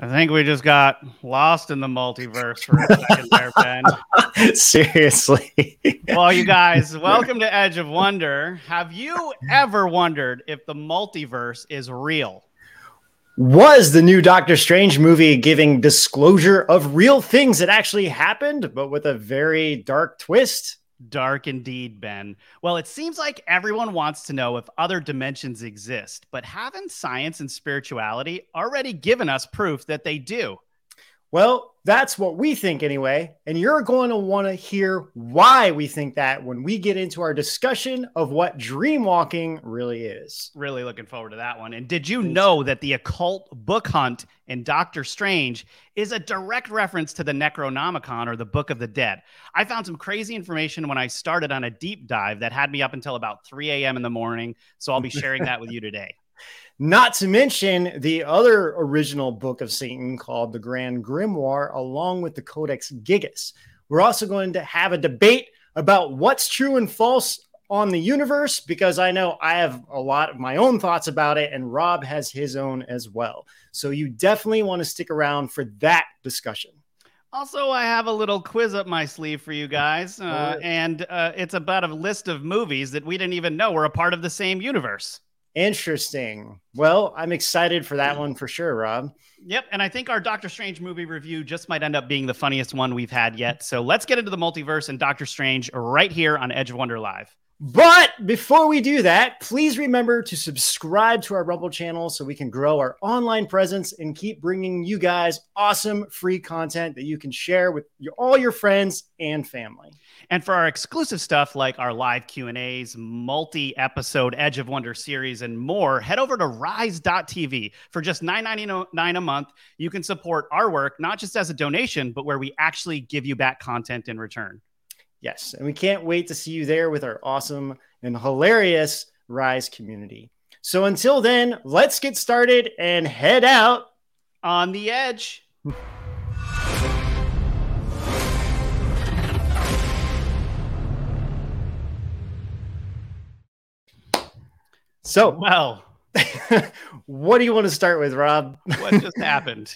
think we just got lost in the multiverse for a second there, Ben. Seriously. Well, you guys, welcome to Edge of Wonder. Have you ever wondered if the multiverse is real? Was the new Doctor Strange movie giving disclosure of real things that actually happened, but with a very dark twist? Dark indeed, Ben. Well, it seems like everyone wants to know if other dimensions exist, but haven't science and spirituality already given us proof that they do? Well, that's what we think anyway, and you're going to want to hear why we think that when we get into our discussion of what dreamwalking really is. Really looking forward to that one. And did you know that the occult book hunt in Doctor Strange is a direct reference to the Necronomicon, or the Book of the Dead? I found some crazy information when I started on a deep dive that had me up until about 3 a.m. in the morning, so I'll be sharing that with you today. Not to mention the other original Book of Satan called the Grand Grimoire, along with the Codex Gigas. We're also going to have a debate about what's true and false on the universe, because I know I have a lot of my own thoughts about it, and Rob has his own as well. So you definitely want to stick around for that discussion. Also, I have a little quiz up my sleeve for you guys, and it's about a list of movies that we didn't even know were a part of the same universe. Interesting. Well, I'm excited for that one for sure, Rob. Yep, and I think our Doctor Strange movie review just might end up being the funniest one we've had yet. So let's get into the multiverse and Doctor Strange right here on Edge of Wonder Live. But before we do that, please remember to subscribe to our Rumble channel so we can grow our online presence and keep bringing you guys awesome free content that you can share with all your friends and family. And for our exclusive stuff like our live Q&As, multi-episode Edge of Wonder series, and more, head over to rise.tv. For just $9.99 a month, you can support our work, not just as a donation, but where we actually give you back content in return. Yes, and we can't wait to see you there with our awesome and hilarious Rise community. So until then, let's get started and head out on the edge. So, well, what do you want to start with, Rob? What just happened?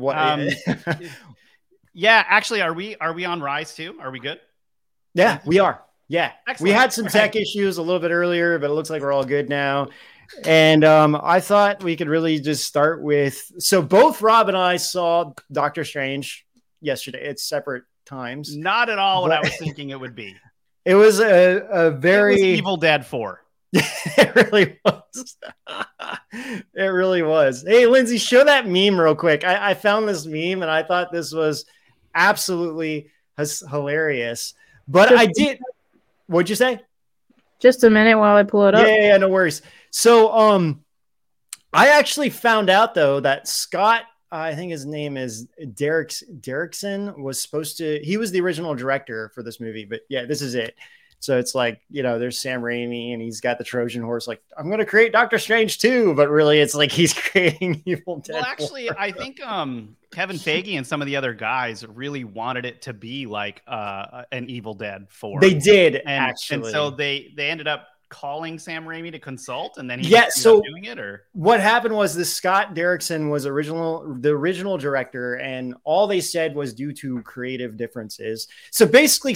Yeah, actually, are we on Rise too? Are we good? Yeah, we are. Yeah. Excellent. We had some tech issues a little bit earlier, but it looks like we're all good now. And I thought we could really just start with, so both Rob and I saw Doctor Strange yesterday at separate times. Not at all what I was thinking it would be. It was a very... It was Evil Dead 4. It really was. It really was. Hey, Lindsay, show that meme real quick. I found this meme and I thought this was absolutely hilarious. But I did. What'd you say? Just a minute while I pull it up. Yeah, no worries. So, I actually found out though that Scott, I think his name is Derrickson, was supposed to. He was the original director for this movie, but yeah, this is it. So it's like, you know, there's Sam Raimi and he's got the Trojan horse. Like, I'm going to create Doctor Strange too, but really, it's like he's creating Evil Dead. Well, actually, I think Kevin Feige and some of the other guys really wanted it to be like an Evil Dead 4. They did, actually. And so they ended up calling Sam Raimi to consult, and then he doing it. Or what happened was this Scott Derrickson was the original director, and all they said was due to creative differences. So basically,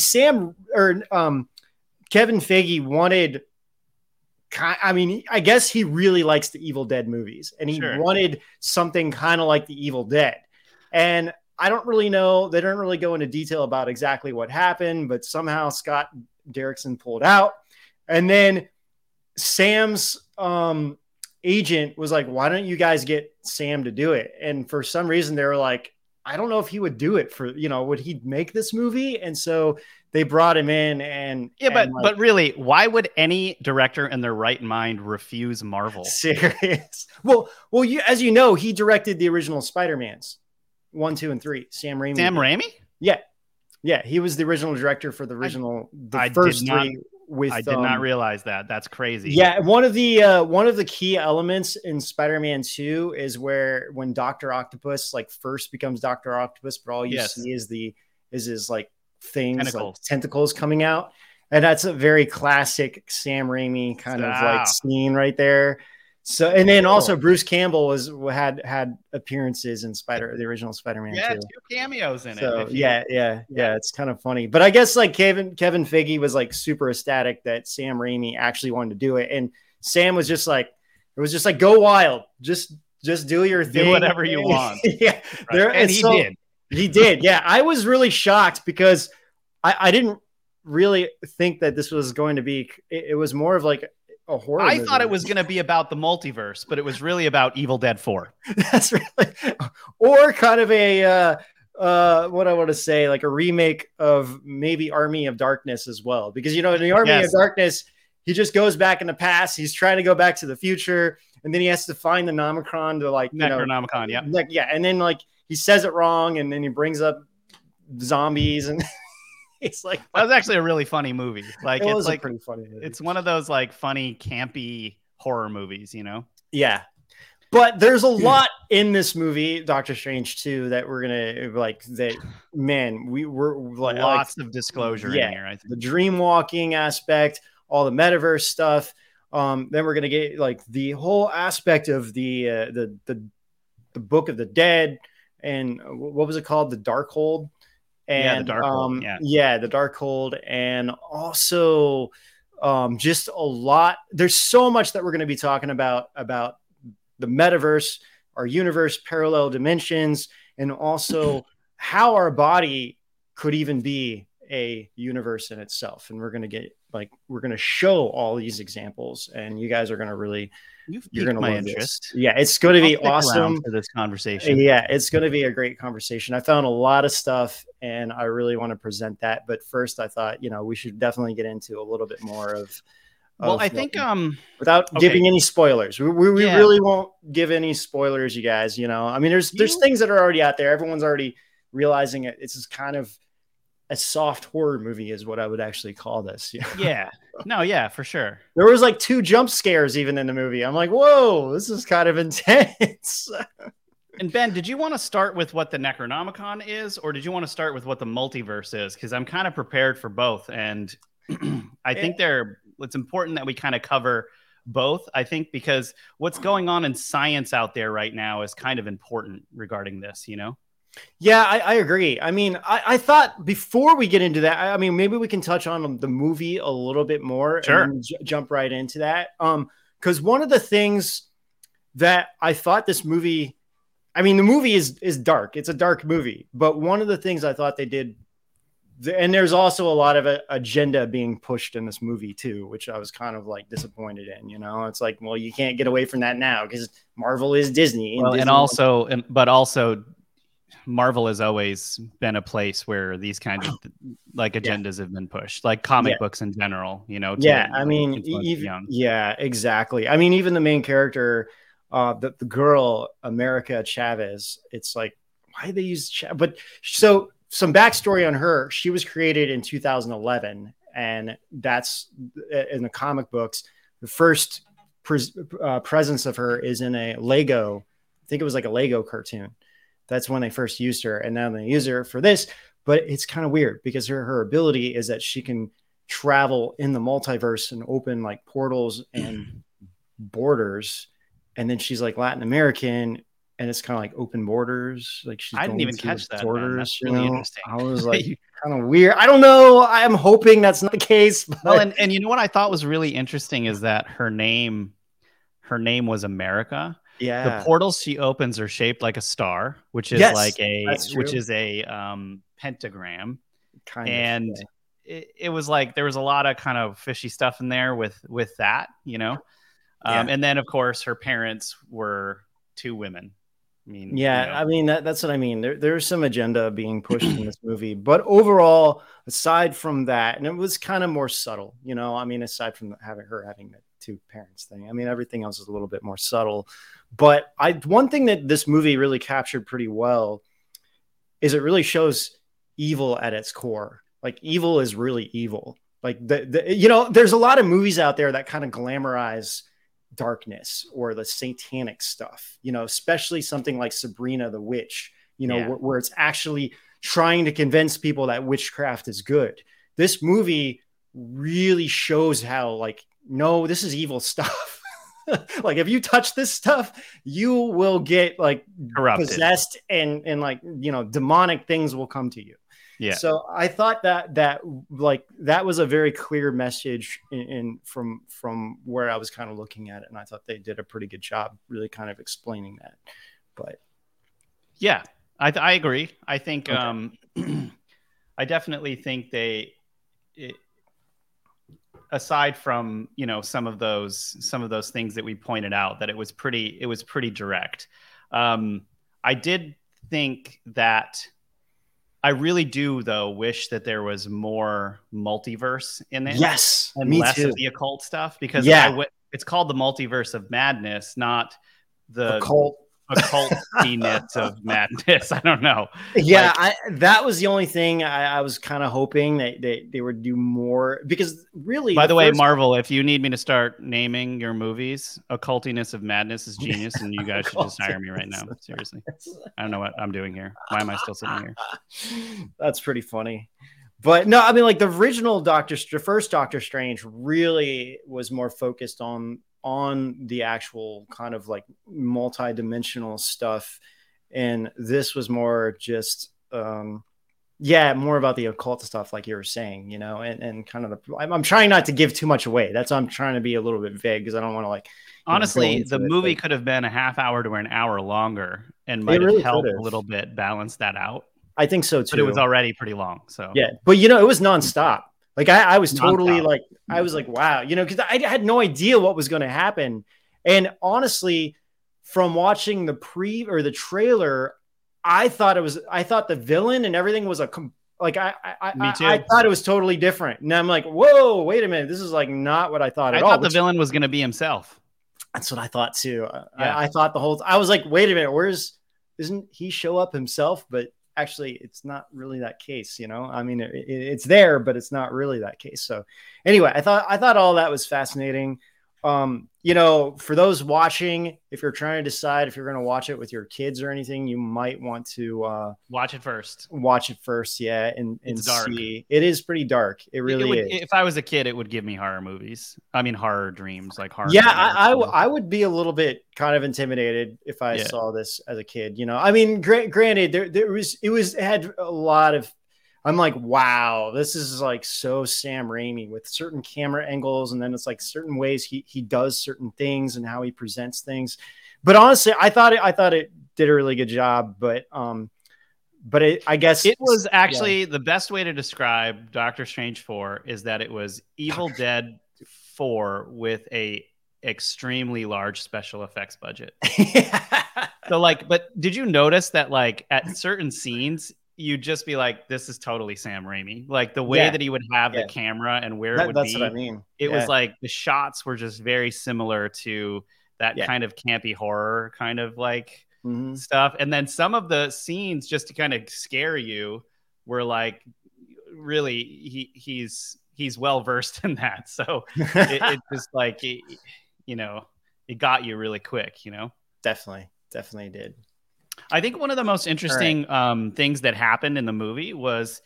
Kevin Feige wanted, I mean, I guess he really likes the Evil Dead movies, and he wanted something kind of like the Evil Dead. And I don't really know, they don't really go into detail about exactly what happened, but somehow Scott Derrickson pulled out. And then Sam's agent was like, why don't you guys get Sam to do it? And for some reason, they were like, I don't know if he would do it for, you know, would he make this movie? And so they brought him in and but really, why would any director in their right mind refuse Marvel? Serious? Well, you, as you know, he directed the original Spider-Mans 1, 2, and 3. Sam Raimi. Sam Raimi? Yeah. He was the original director for the first three. I did not realize that. That's crazy. Yeah, one of the key elements in Spider-Man 2 is when Dr. Octopus like first becomes Dr. Octopus, but all you see is his like things like tentacles coming out, and that's a very classic Sam Raimi kind of like scene right there. So, and then also Bruce Campbell had appearances in the original Spider-Man. Yeah, 2 cameos in it. So yeah, it's kind of funny. But I guess like Kevin Feige was like super ecstatic that Sam Raimi actually wanted to do it, and Sam was just like, go wild, just do your thing, do whatever you want. Yeah, right. And he did. He did. Yeah, I was really shocked because I didn't really think that this was going to be. It was more of like a horror. I thought it was going to be about the multiverse, but it was really about Evil Dead 4. That's really, or kind of a what I want to say, like a remake of maybe Army of Darkness as well, because in the Army of Darkness, he just goes back in the past. He's trying to go back to the future, and then he has to find the Nomicron to like Necronomicon, and then like he says it wrong, and then he brings up zombies and. It's like that was actually a really funny movie. Like it's like pretty funny movie. It's one of those like funny, campy horror movies, Yeah, but there's a lot in this movie, Doctor Strange 2, that we're gonna like. That man, we're like lots of disclosure in here. I think the dream walking aspect, all the metaverse stuff. Then we're gonna get like the whole aspect of the Book of the Dead, and what was it called, the Darkhold. And the Darkhold, the Darkhold, and also just a lot. There's so much that we're going to be talking about the metaverse, our universe, parallel dimensions, and also how our body could even be a universe in itself. And we're going to show all these examples, and you guys are going to really. You're going to my interest. Yeah, it's going to be awesome for this conversation. Yeah, it's going to be a great conversation. I found a lot of stuff, and I really want to present that. But first, I thought we should definitely get into a little bit more of. Well, I think without giving any spoilers, we really won't give any spoilers, you guys. I mean, there's things that are already out there. Everyone's already realizing it. It's just kind of a soft horror movie is what I would actually call this. Yeah. No, yeah, for sure. There was like 2 jump scares even in the movie. I'm like, whoa, this is kind of intense. And Ben, did you want to start with what the Necronomicon is, or did you want to start with what the multiverse is? Because I'm kind of prepared for both. And I think it's important that we kind of cover both, I think, because what's going on in science out there right now is kind of important regarding this, Yeah, I agree. I mean, I thought before we get into that, I mean, maybe we can touch on the movie a little bit more. Sure. And jump right into that. Because one of the things that I thought this movie, I mean, the movie is dark. It's a dark movie. But one of the things I thought they did, and there's also a lot of agenda being pushed in this movie too, which I was kind of like disappointed in. It's like, well, you can't get away from that now because Marvel is Disney. And also. Marvel has always been a place where these kinds of like agendas have been pushed, like comic books in general, exactly. I mean, even the main character, the girl, America Chavez, it's like, why did they use but so some backstory on her. She was created in 2011, and that's in the comic books. The first presence of her is in a Lego. I think it was like a Lego cartoon. That's when they first used her, and now they use her for this. But it's kind of weird because her ability is that she can travel in the multiverse and open like portals and borders. And then she's like Latin American, and it's kind of like open borders. Like I didn't even catch that. Borders, that's really interesting. I was like, kind of weird. I don't know. I'm hoping that's not the case. But... Well, and what I thought was really interesting is that her name was America. Yeah, the portals she opens are shaped like a star, which is a pentagram. And it was like there was a lot of kind of fishy stuff in there with that, and then of course her parents were 2 women. I mean, I mean that's what I mean. There's some agenda being pushed in this movie, but overall, aside from that, and it was kind of more subtle, I mean, aside from having the 2 parents thing, I mean, everything else is a little bit more subtle. But one thing that this movie really captured pretty well is it really shows evil at its core. Like evil is really evil. Like there's a lot of movies out there that kind of glamorize darkness or the satanic stuff, especially something like Sabrina the Witch, where it's actually trying to convince people that witchcraft is good. This movie really shows how like, no, this is evil stuff. Like if you touch this stuff, you will get like corrupted, possessed, and like, demonic things will come to you. Yeah. So I thought that was a very clear message from where I was kind of looking at it. And I thought they did a pretty good job really kind of explaining that. But yeah, I agree. I think, okay. I definitely think aside from, some of those things that we pointed out, that it was pretty direct. I did think that I really do, though, wish that there was more multiverse in it. Yes, and me less too. of the occult stuff, because it's called the Multiverse of Madness, not the occultiness of madness. I don't know. Yeah, that was the only thing I was kind of hoping that they would do more, because really. By the way, Marvel, if you need me to start naming your movies, Occultiness of Madness is genius, and you guys should just hire me right now. Seriously, I don't know what I'm doing here. Why am I still sitting here? That's pretty funny. But no, I mean, like the first Doctor Strange really was more focused on the actual kind of like multi-dimensional stuff, and this was more just more about the occult stuff, like you were saying, and kind of I'm trying not to give too much away. That's why I'm trying to be a little bit vague, because I don't want to like honestly the movie could have been a half hour to an hour longer and might have helped a little bit balance that out. I think so too. But it was already pretty long. So yeah, but it was nonstop. Like I was totally like, I was like, wow, because I had no idea what was going to happen. And honestly, from watching the trailer, I thought the villain and everything was me too. I thought it was totally different. And I'm like, whoa, wait a minute. This is like not what I thought at all. I thought the villain was going to be himself. That's what I thought too. Yeah. I thought I was like, wait a minute, isn't he show up himself? But actually, it's not really that case, I mean, it's there, but it's not really that case. So anyway, I thought all that was fascinating. For those watching, if you're trying to decide if you're going to watch it with your kids or anything, you might want to watch it first. Yeah, and it's dark. See. It is pretty dark. It really is. If I was a kid, it would give me horror movies. I mean, horror dreams, like horror. Yeah, I would be a little bit kind of intimidated if I saw this as a kid. I mean, granted, it had a lot of. I'm like, wow, this is like so Sam Raimi with certain camera angles. And then it's like certain ways he does certain things and how he presents things. But honestly, I thought it did a really good job. But I guess it was actually the best way to describe Doctor Strange 4 is that it was Evil Dead 4 with a extremely large special effects budget. So but did you notice that like at certain scenes, you'd just be like, this is totally Sam Raimi. Like the way that he would have the camera and where it would that's be. What I mean. It was like the shots were just very similar to that kind of campy horror kind of like stuff. And then some of the scenes, just to kind of scare you, were like, really, he's well versed in that. So it just like, it got you really quick, Definitely did. I think one of the most interesting things that happened in the movie was,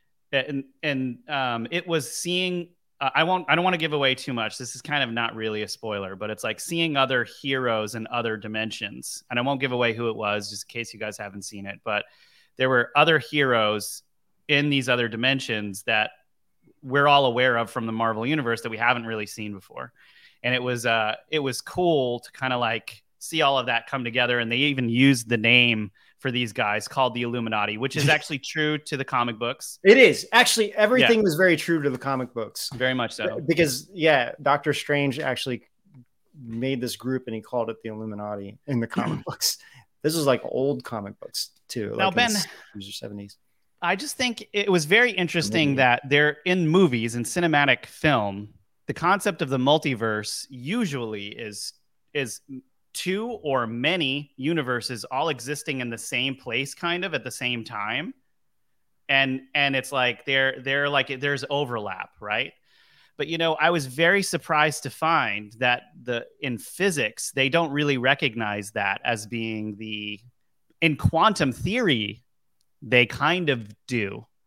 it was seeing. I don't want to give away too much. This is kind of not really a spoiler, but it's like seeing other heroes in other dimensions. And I won't give away who it was, just in case you guys haven't seen it. But there were other heroes in these other dimensions that we're all aware of from the Marvel universe that we haven't really seen before. And it was cool to kind of like see all of that come together. And they even used the name for these guys called the Illuminati, which is actually true to the comic books. It is actually everything was very true to the comic books. Very much so. Because Doctor Strange actually made this group and he called it the Illuminati in the comic books. This was like old comic books too. Now, like Ben, 70s. I just think it was very interesting that they're in movies and cinematic film. The concept of the multiverse usually is two or many universes all existing in the same place kind of at the same time. And it's like they're like there's overlap, right? But I was very surprised to find that in physics they don't really recognize that as being in quantum theory they kind of do.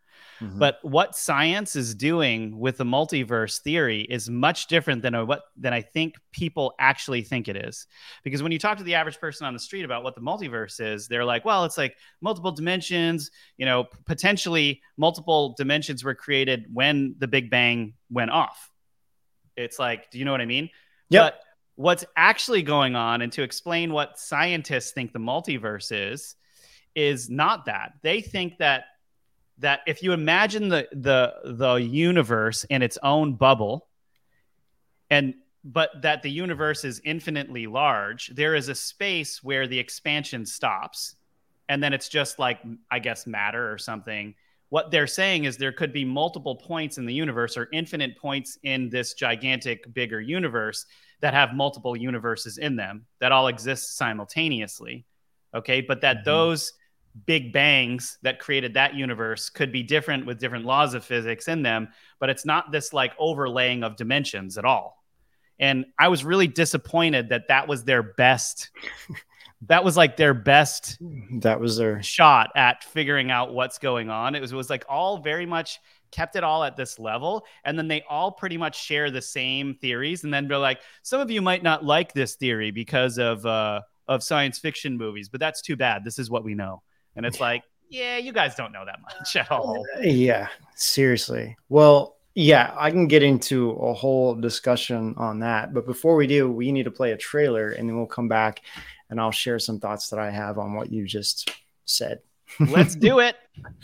But what science is doing with the multiverse theory is much different than I think people actually think it is. Because when you talk to the average person on the street about what the multiverse is, they're like, well, it's like multiple dimensions, potentially multiple dimensions were created when the Big Bang went off. It's like, do you know what I mean? Yep. But what's actually going on, and to explain what scientists think the multiverse is not that. They think that if you imagine the universe in its own bubble, but that the universe is infinitely large, there is a space where the expansion stops, and then it's just like, I guess, matter or something. What they're saying is there could be multiple points in the universe, or infinite points in this gigantic, bigger universe that have multiple universes in them that all exist simultaneously. Okay, but that those big bangs that created that universe could be different with different laws of physics in them, but it's not this like overlaying of dimensions at all. And I was really disappointed that was their best. That was like their best. That was their shot at figuring out what's going on. It was like all very much kept it all at this level. And then they all pretty much share the same theories. And then they're like, some of you might not like this theory because of science fiction movies, but that's too bad. This is what we know. And it's like, yeah, you guys don't know that much at all. Yeah, seriously. Well, yeah, I can get into a whole discussion on that. But before we do, we need to play a trailer, and then we'll come back and I'll share some thoughts that I have on what you just said. Let's do it.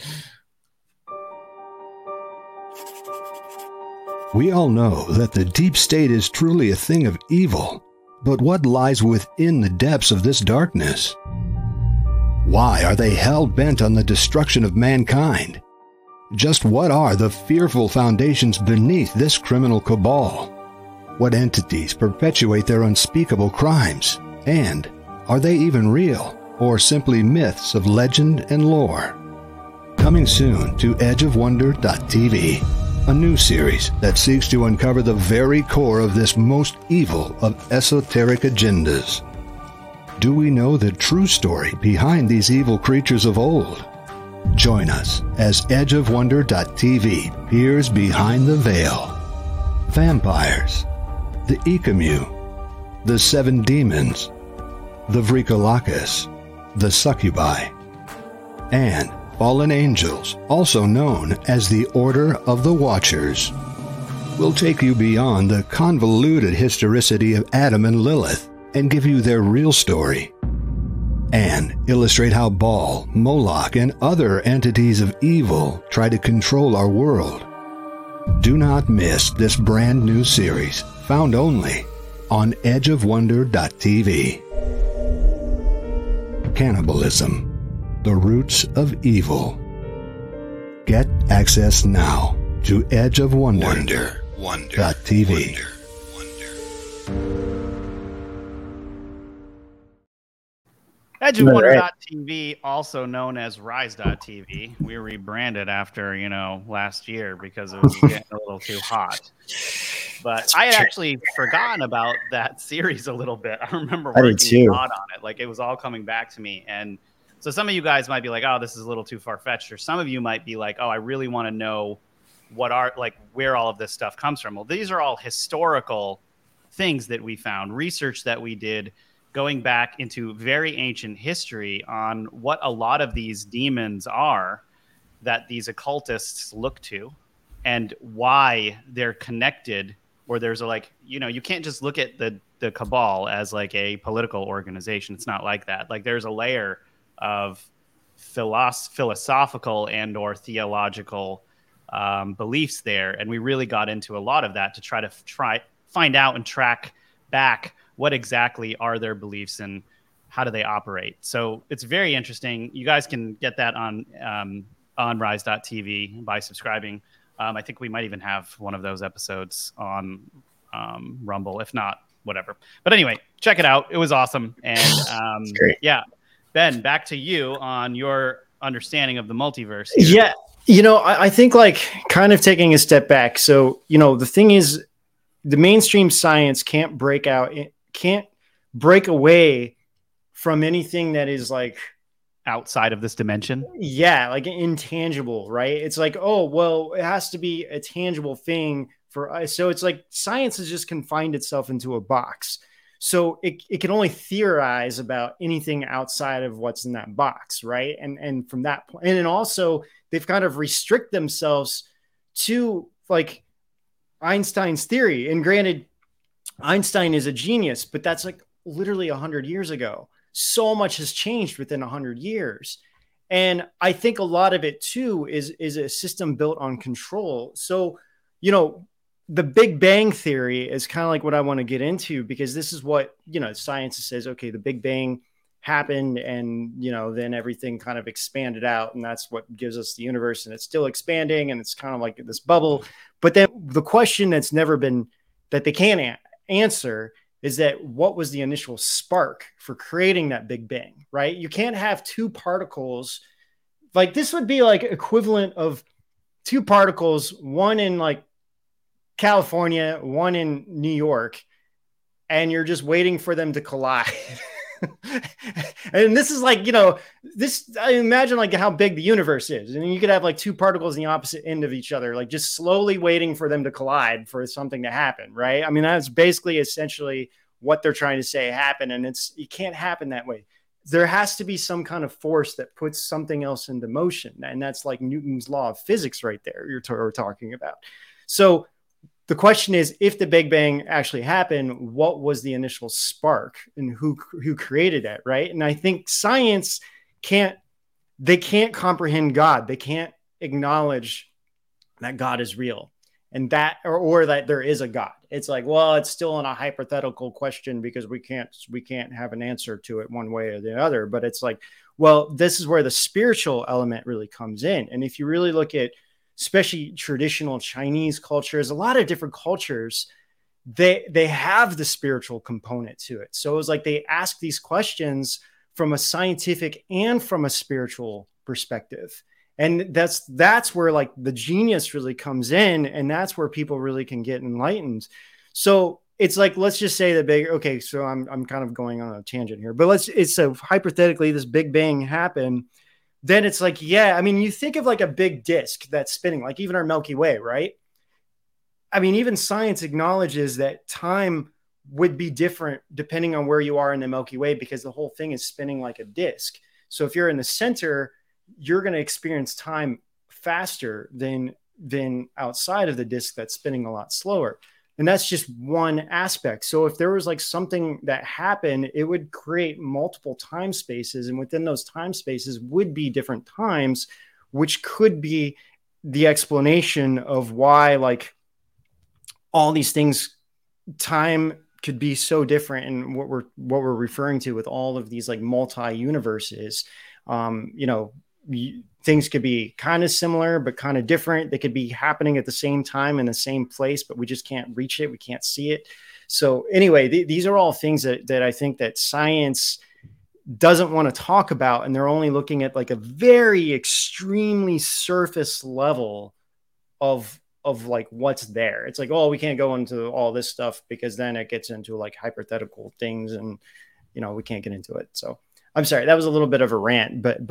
We all know that the deep state is truly a thing of evil. But what lies within the depths of this darkness? Why are they hell-bent on the destruction of mankind? Just what are the fearful foundations beneath this criminal cabal? What entities perpetuate their unspeakable crimes? And are they even real, or simply myths of legend and lore? Coming soon to edgeofwonder.tv, a new series that seeks to uncover the very core of this most evil of esoteric agendas. Do we know the true story behind these evil creatures of old? Join us as edgeofwonder.tv peers behind the veil. Vampires, the Ikamu, the Seven Demons, the Vrikolakas, the Succubi, and fallen angels, also known as the Order of the Watchers. We'll take you beyond the convoluted historicity of Adam and Lilith and give you their real story, and illustrate how Baal, Moloch, and other entities of evil try to control our world. Do not miss this brand new series, found only on edgeofwonder.tv. Cannibalism, the roots of evil. Get access now to edgeofwonder.tv. EdgeOfWonder.tv, also known as Rise.tv. We rebranded after, last year because it was getting a little too hot. But I had actually forgotten about that series a little bit. I remember working hard on it. Like, it was all coming back to me. And so some of you guys might be like, oh, this is a little too far-fetched. Or some of you might be like, oh, I really want to know where all of this stuff comes from. Well, these are all historical things that we found, research that we did, going back into very ancient history on what a lot of these demons are that these occultists look to, and why they're connected, or there's you can't just look at the cabal as like a political organization. It's not like that. Like, there's a layer of philosophical and or theological beliefs there. And we really got into a lot of that to try to find out and track back what exactly are their beliefs and how do they operate. So it's very interesting. You guys can get that on Rise.tv by subscribing. I think we might even have one of those episodes on Rumble. If not, whatever. But anyway, check it out. It was awesome. And yeah, Ben, back to you on your understanding of the multiverse here. Yeah. I think kind of taking a step back. So, the thing is, the mainstream science can't break away from anything that is outside of this dimension? Yeah, like intangible, right? It's like, oh, well, it has to be a tangible thing for us. So it's like science has just confined itself into a box. So it can only theorize about anything outside of what's in that box, right? And from that point, and then also they've kind of restrict themselves to like Einstein's theory. And granted, Einstein is a genius, but that's like literally 100 years ago. So much has changed within 100 years. And I think a lot of it too is a system built on control. So, you know, the Big Bang theory is kind of like what I want to get into, because this is what, you know, science says, okay, the Big Bang happened and, you know, then everything kind of expanded out, and that's what gives us the universe, and it's still expanding, and it's kind of like this bubble. But then the question that's never been, that they can't answer, is that what was the initial spark for creating that Big Bang, right? You can't have two particles. Like this would be like equivalent of two particles, one in like California, one in New York, and you're just waiting for them to collide. And this is like, you know, this, I imagine like how big the universe is. And you could have like two particles in the opposite end of each other, like just slowly waiting for them to collide for something to happen, right? I mean, that's basically essentially what they're trying to say happened. And it can't happen that way. There has to be some kind of force that puts something else into motion. And that's like Newton's law of physics right there you're talking about. So the question is, if the Big Bang actually happened, what was the initial spark and who created that, right? And I think science can't comprehend God. They can't acknowledge that God is real and that, or that there is a God. It's like, well, it's still in a hypothetical question because we can't have an answer to it one way or the other. But it's like, well, this is where the spiritual element really comes in. And if you really look at especially traditional Chinese cultures, a lot of different cultures, they have the spiritual component to it. So it was like they ask these questions from a scientific and from a spiritual perspective. And that's where like the genius really comes in. And that's where people really can get enlightened. So it's like, let's just say okay, so I'm kind of going on a tangent here, but hypothetically this Big Bang happened. Then it's like, yeah, I mean, you think of like a big disk that's spinning, like even our Milky Way, right? I mean, even science acknowledges that time would be different depending on where you are in the Milky Way, because the whole thing is spinning like a disk. So if you're in the center, you're going to experience time faster than outside of the disk that's spinning a lot slower. And that's just one aspect. So if there was like something that happened, it would create multiple time spaces. And within those time spaces would be different times, which could be the explanation of why like all these things, time could be so different. And what we're referring to with all of these like multi-universes, you know, things could be kind of similar, but kind of different. They could be happening at the same time in the same place, but we just can't reach it. We can't see it. So anyway, these are all things that I think that science doesn't want to talk about. And they're only looking at like a very extremely surface level of like what's there. It's like, oh, we can't go into all this stuff because then it gets into like hypothetical things and, you know, we can't get into it. So I'm sorry, that was a little bit of a rant, but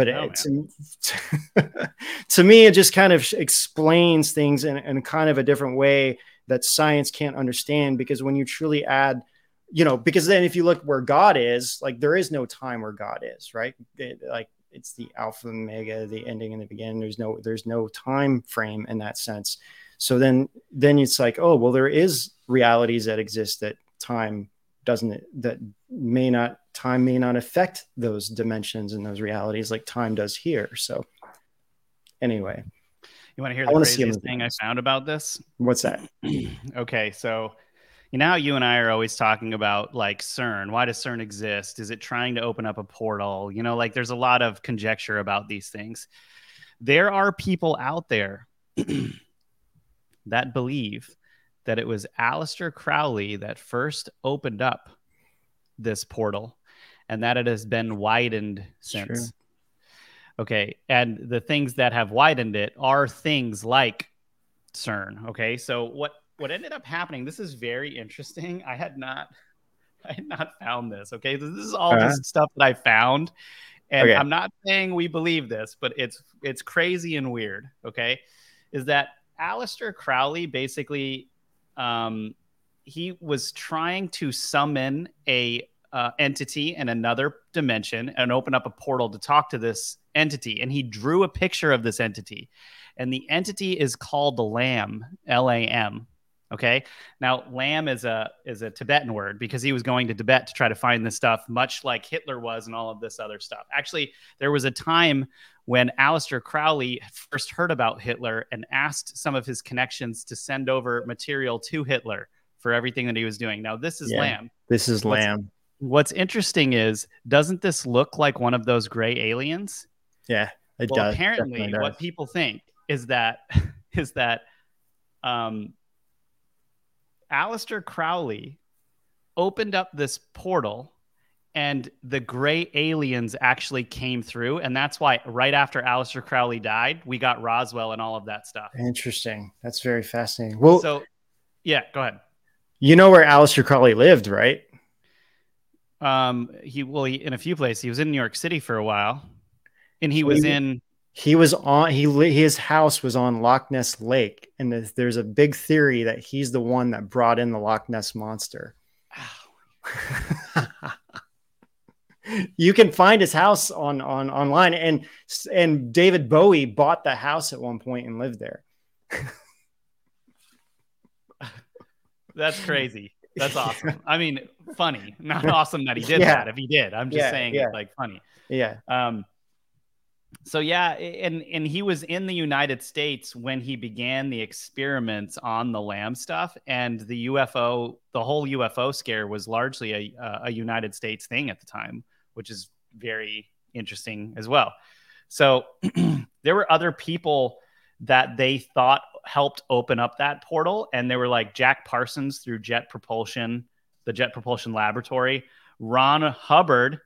to me, it just kind of explains things in kind of a different way that science can't understand. Because when you truly add, you know, because then if you look where God is, like there is no time where God is, right? Like it's the Alpha and Omega, the ending and the beginning. There's no time frame in that sense. So then it's like, oh, well, there is realities that exist that time may not affect those dimensions and those realities like time does here. So anyway, you want to hear the craziest thing I found about this? What's that? Okay, so you know how you and I are always talking about like CERN. Why does CERN exist? Is it trying to open up a portal? You know, like there's a lot of conjecture about these things. There are people out there that believe that it was Aleister Crowley that first opened up this portal and that it has been widened since. Sure. Okay. And the things that have widened it are things like CERN. Okay. So what ended up happening, this is very interesting. I had not found this. Okay. This is all just stuff that I found. and I'm not saying we believe this, but it's crazy and weird, okay, is that Aleister Crowley basically, he was trying to summon a entity in another dimension and open up a portal to talk to this entity. And he drew a picture of this entity. And the entity is called the Lam, Lam. Okay. Now, Lam is a Tibetan word because he was going to Tibet to try to find this stuff, much like Hitler was and all of this other stuff. Actually, there was a time when Aleister Crowley first heard about Hitler and asked some of his connections to send over material to Hitler for everything that he was doing. Now, this is Lam. This is Lam. What's interesting is, doesn't this look like one of those gray aliens? Yeah, it does. Apparently, what people think is that Aleister Crowley opened up this portal and the gray aliens actually came through. And that's why right after Aleister Crowley died, we got Roswell and all of that stuff. Interesting. That's very fascinating. Well, so yeah, go ahead. You know where Aleister Crowley lived, right? He in a few places. He was in New York City for a while, and his house was on Loch Ness Lake, and there's a big theory that he's the one that brought in the Loch Ness monster. You can find his house online, and David Bowie bought the house at one point and lived there. That's crazy. That's awesome. I mean, funny, not awesome that he did that. If he did, I'm just saying it's like funny. Yeah. So yeah, and he was in the United States when he began the experiments on the Lam stuff, and the whole UFO scare was largely a United States thing at the time, which is very interesting as well. So there were other people that they thought helped open up that portal, and they were like Jack Parsons through the Jet Propulsion Laboratory, Ron Hubbard,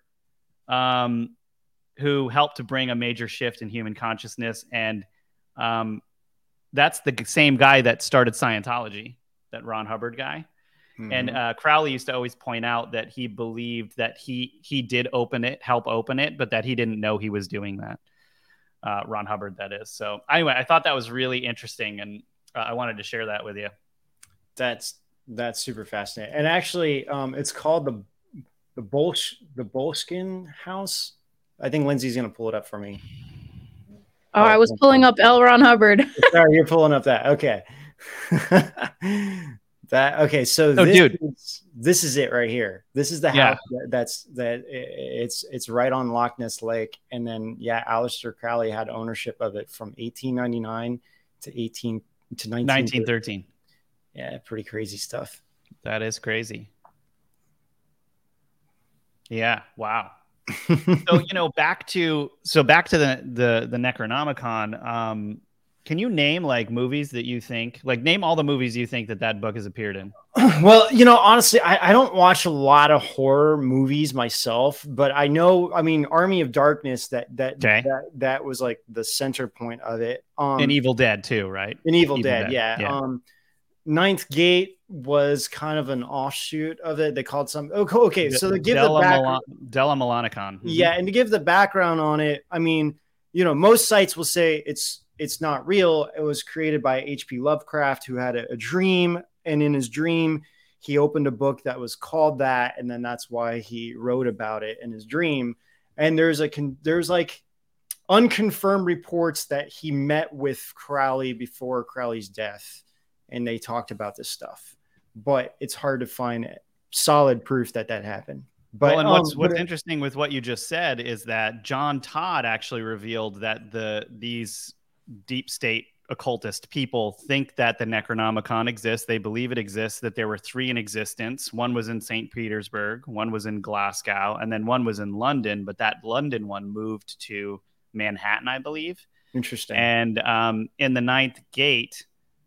who helped to bring a major shift in human consciousness, and that's the same guy that started Scientology, that Ron Hubbard guy. Mm-hmm. And Crowley used to always point out that he believed that he did help open it, but that he didn't know he was doing that. Ron Hubbard, that is. So anyway, I thought that was really interesting, and I wanted to share that with you. That's super fascinating. And actually, it's called the Boleskine House. I think Lindsay's going to pull it up for me. Oh, I was pulling up L. Ron Hubbard. Sorry, you're pulling up that. Okay. So this is it right here. This is the house it's right on Loch Ness Lake. And then Aleister Crowley had ownership of it from 1899 to 1913. Yeah, pretty crazy stuff. That is crazy. Yeah, wow. So back to the Necronomicon. Can you name like movies that you think, like name all the movies you think that book has appeared in? Well, honestly, I don't watch a lot of horror movies myself, but I know, Army of Darkness, that was like the center point of it. And Evil Dead too, right? In Evil Dead. Yeah. Ninth Gate was kind of an offshoot of it. They called some. Okay, so they give the background. Della Melanocon. Mm-hmm. Yeah, and to give the background on it, most sites will say it's not real. It was created by H.P. Lovecraft, who had a dream, and in his dream, he opened a book that was called that, and then that's why he wrote about it in his dream. And there's like unconfirmed reports that he met with Crowley before Crowley's death, and they talked about this stuff. But it's hard to find solid proof that happened. But what's interesting with what you just said is that John Todd actually revealed that these deep state occultist people think that the Necronomicon exists. They believe it exists, that there were 3 in existence. One was in St. Petersburg, one was in Glasgow, and then one was in London. But that London one moved to Manhattan, I believe. Interesting. And in the Ninth Gate,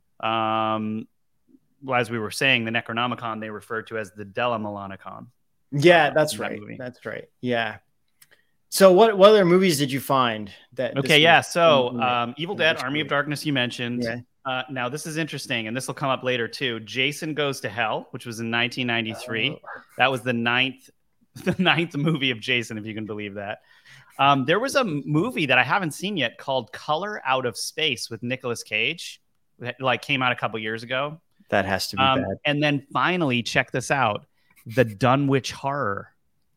as we were saying, the Necronomicon they referred to as the Della Melanocon. Yeah, that's right. That's right. Yeah. So what other movies did you find that? Okay, yeah. So Evil Dead, Army of Darkness, you mentioned. Yeah. Now this is interesting, and this will come up later too. Jason Goes to Hell, which was in 1993. That was the 9th the ninth movie of Jason, if you can believe that. There was a movie that I haven't seen yet called Color Out of Space with Nicolas Cage that like came out a couple years ago. That has to be bad. And then finally, check this out, the Dunwich Horror.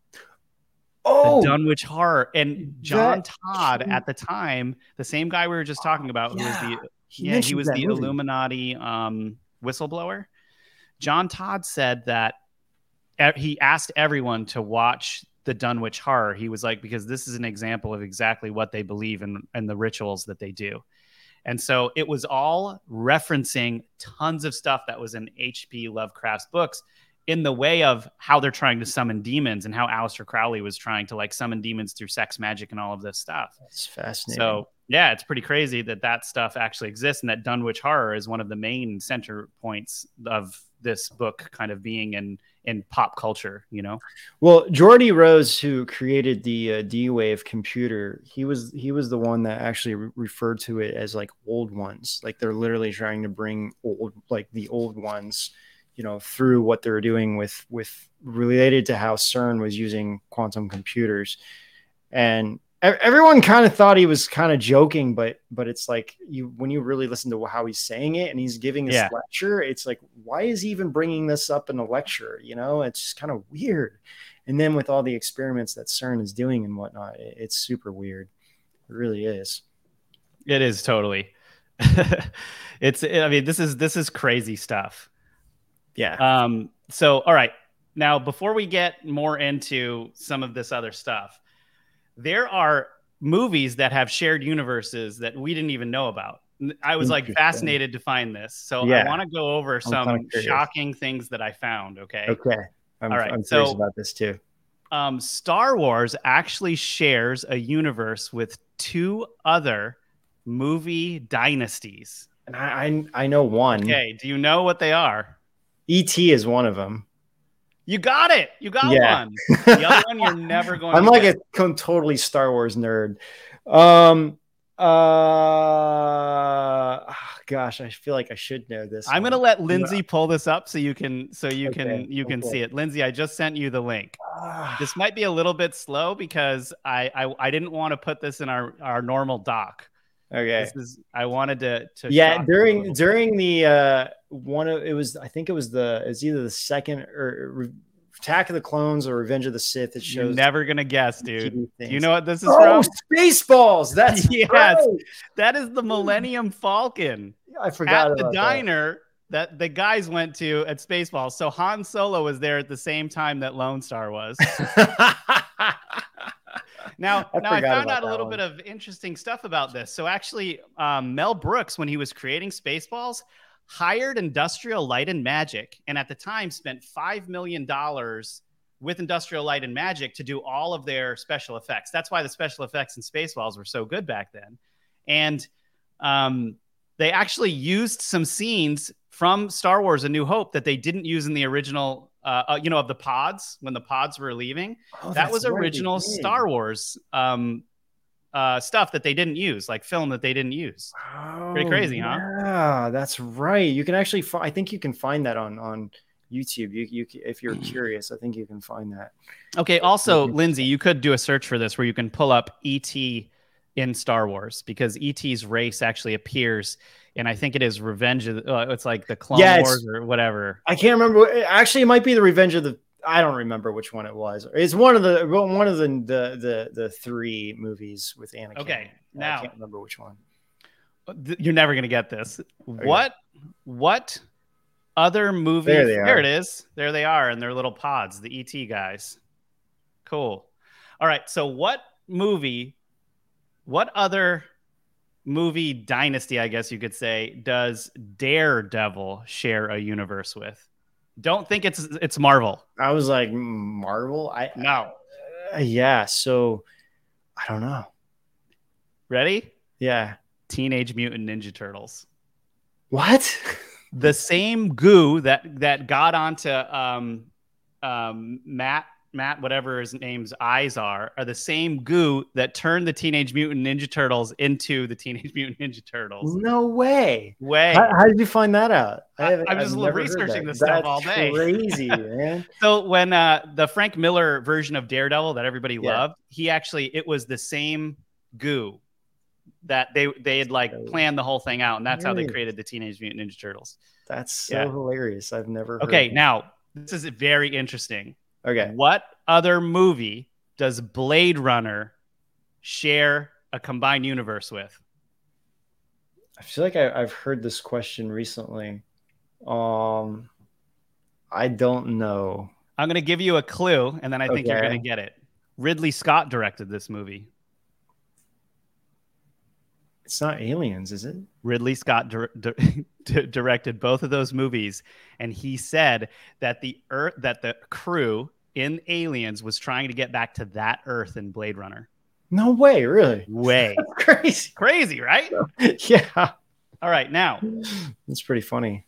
Oh, the Dunwich Horror. And John Todd at the time, the same guy we were just talking about, who was he was the Illuminati whistleblower. John Todd said that he asked everyone to watch the Dunwich Horror. He was like, because this is an example of exactly what they believe in and the rituals that they do. And so it was all referencing tons of stuff that was in H.P. Lovecraft's books in the way of how they're trying to summon demons and how Aleister Crowley was trying to like summon demons through sex magic and all of this stuff. That's fascinating. So yeah, it's pretty crazy that that stuff actually exists, and that Dunwich Horror is one of the main center points of this book kind of being in pop culture, you know? Well, Geordie Rose, who created the D-Wave computer, he was the one that actually referred to it as like old ones. Like they're literally trying to bring the old ones, you know, through what they're doing with related to how CERN was using quantum computers. And everyone kind of thought he was kind of joking, but it's like when you really listen to how he's saying it and he's giving this lecture, it's like, why is he even bringing this up in a lecture? You know, it's just kind of weird. And then with all the experiments that CERN is doing and whatnot, it's super weird. It really is. It is totally. This is crazy stuff. Yeah. So, all right. Now, before we get more into some of this other stuff, there are movies that have shared universes that we didn't even know about. I was like fascinated to find this. So I want to go over some shocking things that I found. Okay. I'm curious about this too. Star Wars actually shares a universe with two other movie dynasties. And I know one. Okay. Do you know what they are? E.T. is one of them. You got it. You got one. The other one you're never going I'm to like get. a totally Star Wars nerd. Gosh, I feel like I should know this. I'm going to let Lindsay pull this up so you can see it. Lindsay, I just sent you the link. This might be a little bit slow because I didn't want to put this in our normal doc. Okay. I wanted to during the I think it was either the second or Attack of the Clones or Revenge of the Sith. It shows. You're never gonna guess, dude. Do you know what this is from? Oh, Spaceballs. That's yes. That is the Millennium Falcon. I forgot at the diner that the guys went to at Spaceballs. So Han Solo was there at the same time that Lone Star was. Now I found out a little bit of interesting stuff about this. So actually, Mel Brooks, when he was creating Spaceballs, hired Industrial Light and Magic, and at the time spent $5 million with Industrial Light and Magic to do all of their special effects. That's why the special effects in Spaceballs were so good back then. And they actually used some scenes from Star Wars: A New Hope that they didn't use in the original of the pods when the pods were leaving. That was original Star Wars stuff that they didn't use, like film that they didn't use. Pretty crazy, huh? Yeah, that's right. You can actually I think you can find that on YouTube. You if you're curious, I think you can find that. Okay. Also, Lindsay, you could do a search for this where you can pull up E.T. in Star Wars, because E.T.'s race actually appears. And I think it is Revenge of it's like the Clone Wars or whatever. I can't remember. Actually, it might be the Revenge of the. I don't remember which one it was. It's one of the three movies with Anakin. Okay, now I can't remember which one. You're never gonna get this. Okay. What other movie? There it is. There they are in their little pods. The ET guys. Cool. All right. So what other movie dynasty, I guess you could say, does Daredevil share a universe with? Don't think it's Marvel. I was like, Marvel? No. Yeah, so I don't know. Ready? Yeah. Teenage Mutant Ninja Turtles. What? The same goo that got onto Matt Matt, whatever his name's eyes are the same goo that turned the Teenage Mutant Ninja Turtles into the Teenage Mutant Ninja Turtles. No way. How did you find that out? I'm just researching this stuff all day. Crazy, man. So when the Frank Miller version of Daredevil that everybody loved, it was the same goo that they had like planned the whole thing out, and that's how they created the Teenage Mutant Ninja Turtles. That's so hilarious. I've never heard Okay, now this is very interesting. Okay. What other movie does Blade Runner share a combined universe with? I feel like I've heard this question recently. I don't know. I'm going to give you a clue, and then I think you're going to get it. Ridley Scott directed this movie. It's not Aliens, is it? Ridley Scott directed both of those movies, and he said that the crew in Aliens was trying to get back to that Earth in Blade Runner. No way, really? Way. Crazy, right? Yeah. All right, now. That's pretty funny.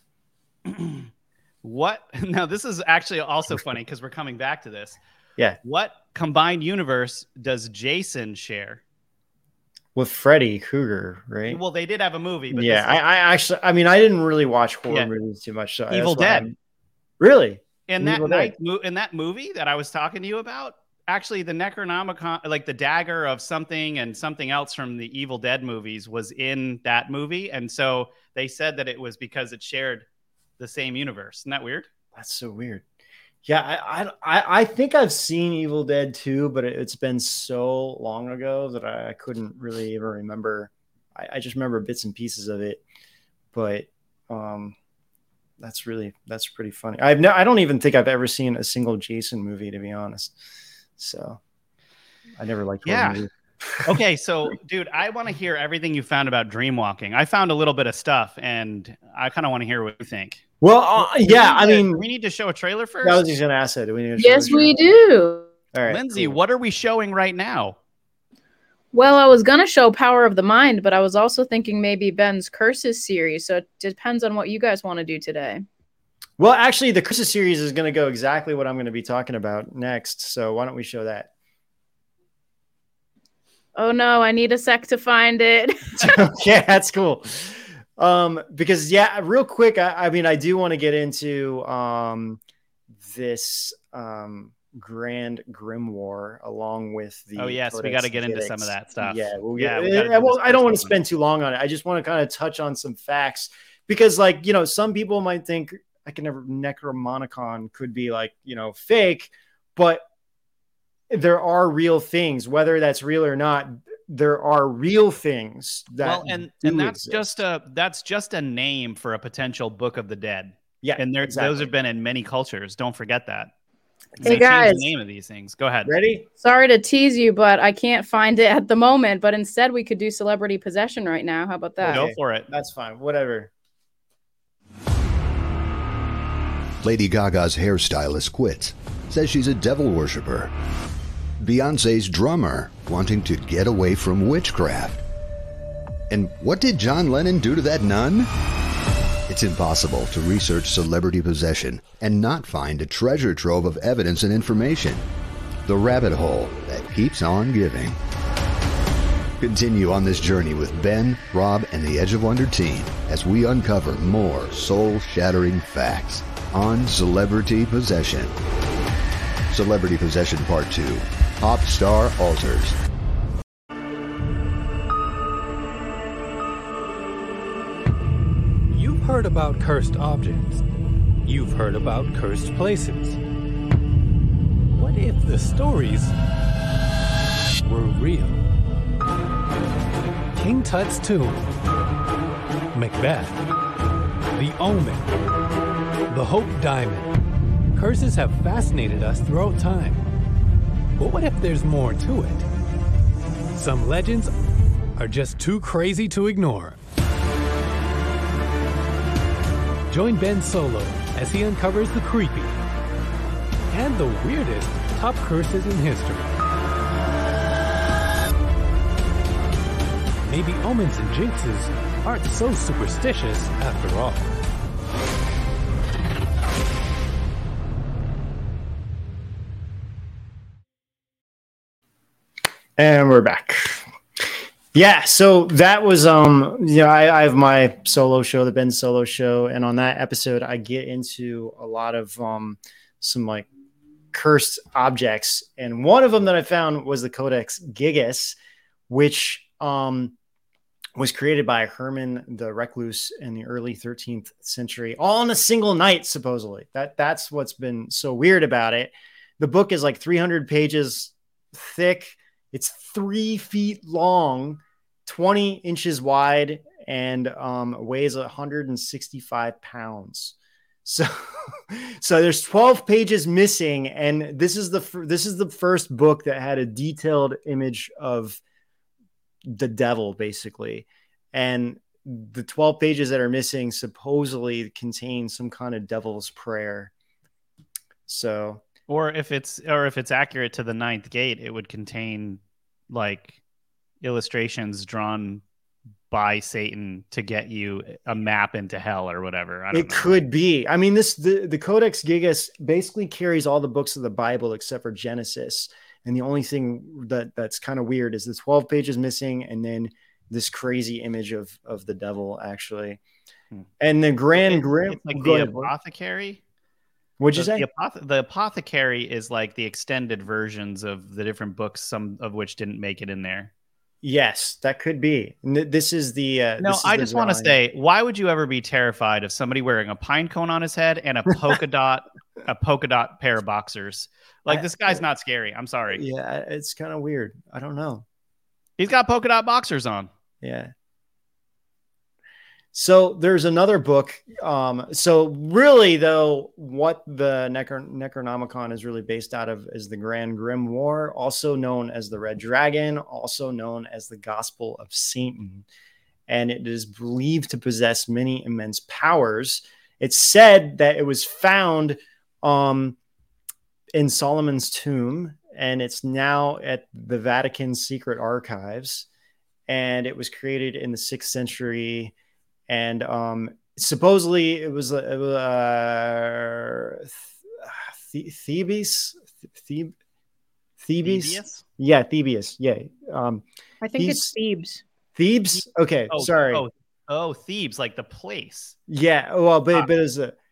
What? Now, this is actually also funny because we're coming back to this. Yeah. What combined universe does Jason share? With Freddy Krueger, right? Well, they did have a movie. But I didn't really watch horror movies too much. So Evil Dead. Really? In that movie that I was talking to you about, actually the Necronomicon, like the dagger of something and something else from the Evil Dead movies was in that movie. And so they said that it was because it shared the same universe. Isn't that weird? That's so weird. Yeah, I think I've seen Evil Dead 2, but it's been so long ago that I couldn't really even remember. I just remember bits and pieces of it. But that's pretty funny. I don't even think I've ever seen a single Jason movie, to be honest. So I never liked horror movies. Okay, so dude, I want to hear everything you found about dreamwalking. I found a little bit of stuff, and I kind of want to hear what you think. Well, we need to show a trailer first. I was just gonna ask that. Do we need to yes, we do. All right, Lindsay, what are we showing right now? Well, I was gonna show Power of the Mind, but I was also thinking maybe Ben's Curses series. So it depends on what you guys want to do today. Well, actually, the Curses series is going to go exactly what I'm going to be talking about next. So why don't we show that? Oh no, I need a sec to find it. Okay, that's cool. Because real quick, I do want to get into this Grand Grimoire along with the. Oh yes, we got to get into some of that stuff. Yeah, I don't want to spend too long on it. I just want to kind of touch on some facts because, like, some people might think Necronomicon could be like fake, but there are real things, whether that's real or not. There are real things that and that's exist. That's just a name for a potential Book of the Dead. Yeah, and those have been in many cultures. Don't forget that. Hey guys, the name of these things. Go ahead. Ready? Sorry to tease you, but I can't find it at the moment. But instead, we could do Celebrity Possession right now. How about that? Go for it. That's fine. Whatever. Lady Gaga's hairstylist quits. Says she's a devil worshiper. Beyonce's drummer wanting to get away from witchcraft. And what did John Lennon do to that nun? It's impossible to research celebrity possession and not find a treasure trove of evidence and information. The rabbit hole that keeps on giving. Continue on this journey with Ben, Rob, and the Edge of Wonder team as we uncover more soul-shattering facts on Celebrity Possession. Celebrity Possession Part 2. Pop Star Altars. You've heard about cursed objects. You've heard about cursed places. What if the stories were real? King Tut's tomb, Macbeth, The Omen, the Hope Diamond. Curses have fascinated us throughout time. But what if there's more to it? Some legends are just too crazy to ignore. Join Ben Solo as he uncovers the creepy and the weirdest top curses in history. Maybe omens and jinxes aren't so superstitious after all. And we're back. Yeah, so that was I have my solo show, the Ben Solo Show, and on that episode I get into a lot of some like cursed objects, and one of them that I found was the Codex Gigas, which was created by Herman the Recluse in the early 13th century, all in a single night, supposedly. That's what's been so weird about it. The book is like 300 pages thick. It's 3 feet long, 20 inches wide, and weighs 165 pounds. So there's 12 pages missing, and this is the first book that had a detailed image of the devil, basically. And the 12 pages that are missing supposedly contain some kind of devil's prayer. So, or if it's accurate to the ninth gate, it would contain like illustrations drawn by Satan to get you a map into hell or whatever. I don't know. Could be. I mean, the Codex Gigas basically carries all the books of the Bible except for Genesis. And the only thing that's kind of weird is the 12 pages missing, and then this crazy image of the devil, actually. And the Grand Grim, like the apothecary. What'd you say? The apothecary is like the extended versions of the different books, some of which didn't make it in there. Yes, that could be. This is the. I just want to say, why would you ever be terrified of somebody wearing a pine cone on his head and a polka dot pair of boxers? Like, this guy's not scary. I'm sorry. Yeah, it's kind of weird. I don't know. He's got polka dot boxers on. Yeah. So there's another book. So really, though, what the Necronomicon is really based out of is the Grand Grimoire, also known as the Red Dragon, also known as the Gospel of Satan. And it is believed to possess many immense powers. It's said that it was found in Solomon's tomb, and it's now at the Vatican Secret Archives. And it was created in the 6th century. And supposedly it was Thebes. Yeah, Thebes. Yeah. I think it's Thebes. Thebes? Okay, sorry. Thebes, like the place. Yeah, well, but it was a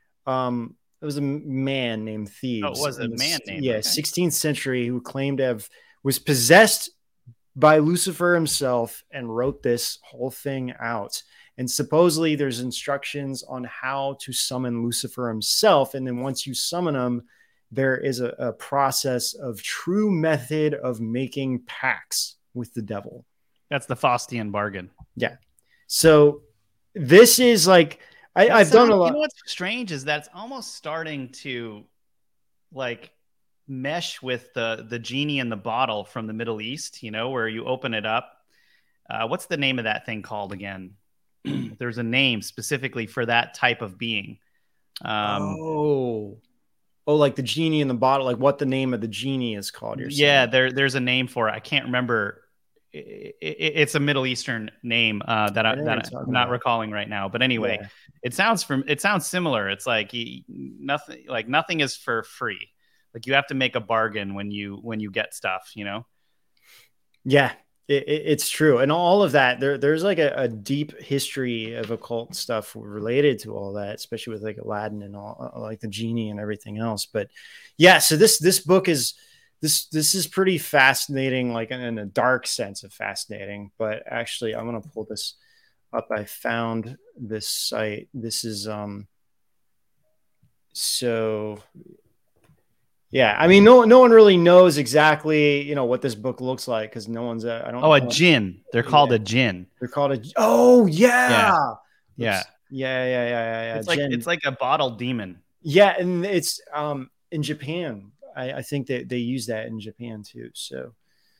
man named Thebes. Oh, it was a man named. Yeah, okay. 16th century, who claimed to was possessed by Lucifer himself and wrote this whole thing out. And supposedly there's instructions on how to summon Lucifer himself. And then once you summon him, there is a process of true method of making pacts with the devil. That's the Faustian bargain. Yeah. So this is like, I've done a lot. You know what's strange is that's almost starting to like mesh with the genie in the bottle from the Middle East, where you open it up. What's the name of that thing called again? There's a name specifically for that type of being. Like the genie in the bottle, like what the name of the genie is called. Yeah, there's a name for it. I can't remember. It's a Middle Eastern name that I'm not recalling right now. But anyway, yeah. It sounds similar. It's like nothing is for free. Like you have to make a bargain when you get stuff. Yeah. It's true. And all of that, there's like a deep history of occult stuff related to all that, especially with like Aladdin and all, like the genie and everything else. But yeah, so this book is pretty fascinating, like in a dark sense of fascinating. But actually, I'm going to pull this up. I found this site. This is so. Yeah, I mean, no one really knows exactly, what this book looks like because no one's. A djinn. They're called a djinn. They're called a. Oh yeah. Yeah. It's like a bottle demon. Yeah, and it's in Japan. I think that they use that in Japan too. So,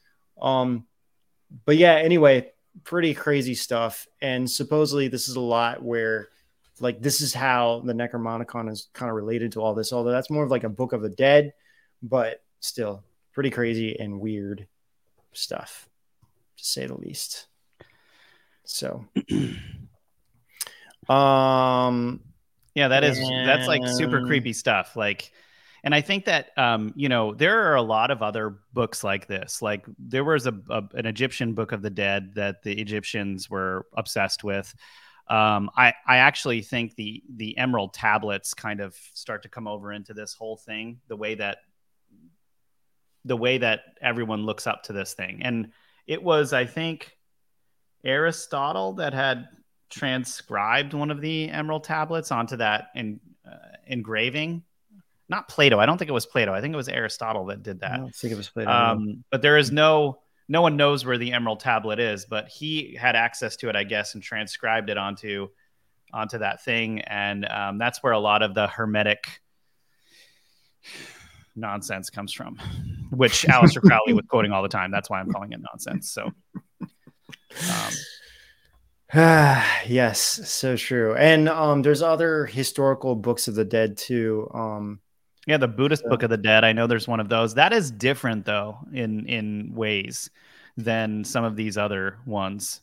but yeah. Anyway, pretty crazy stuff, and supposedly this is a lot where. Like this is how the Necronomicon is kind of related to all this, although that's more of like a Book of the Dead, but still pretty crazy and weird stuff, to say the least. So, that's like super creepy stuff. Like And I think that, there are a lot of other books like this. Like there was an Egyptian Book of the Dead that the Egyptians were obsessed with. I actually think the Emerald Tablets kind of start to come over into this whole thing, the way that everyone looks up to this thing. And it was, I think, Aristotle that had transcribed one of the Emerald Tablets onto that engraving. Not Plato. I don't think it was Plato. I think it was Aristotle that did that. I don't think it was Plato. But there is no one knows where the Emerald Tablet is, but he had access to it, I guess, and transcribed it onto that thing. And that's where a lot of the Hermetic nonsense comes from, which Aleister Crowley was quoting all the time. That's why I'm calling it nonsense. So, yes, so true. And there's other historical books of the dead too. Yeah, the Buddhist Book of the Dead. I know there's one of those. That is different, though, in ways than some of these other ones.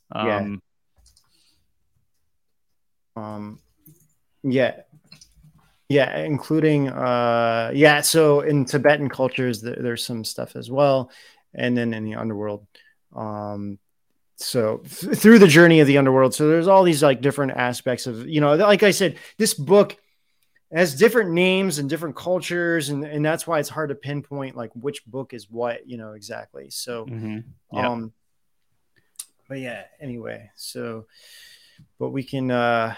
Yeah, including so in Tibetan cultures there's some stuff as well, and then in the underworld. So through the journey of the underworld, so there's all these like different aspects of, like I said, this book has different names and different cultures, and that's why it's hard to pinpoint like which book is what, exactly. So but yeah, anyway, so but we can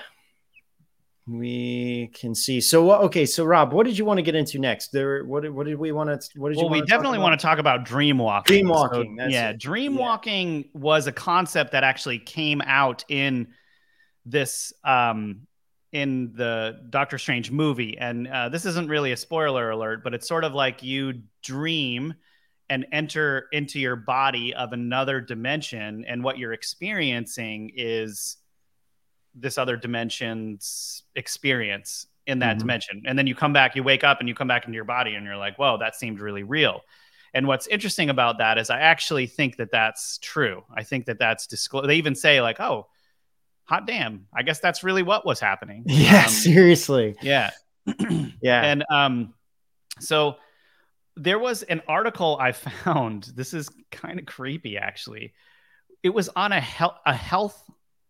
see. So okay, so Rob, what did you want to get into next? What did we want to? What did you? Well, we definitely want to talk about dream walking. Dream walking. Dream walking was a concept that actually came out in this in the Doctor Strange movie, and this isn't really a spoiler alert, but it's sort of like you dream and enter into your body of another dimension, and what you're experiencing is this other dimension's experience in that dimension. And then you come back, you wake up and you come back into your body and you're like, whoa, that seemed really real. And what's interesting about that is I actually think that that's true. I think that that's disclosed. They even say like, oh, hot damn, I guess that's really what was happening. Yeah, seriously. Yeah. Yeah. And so there was an article I found. This is kind of creepy, actually. It was on a health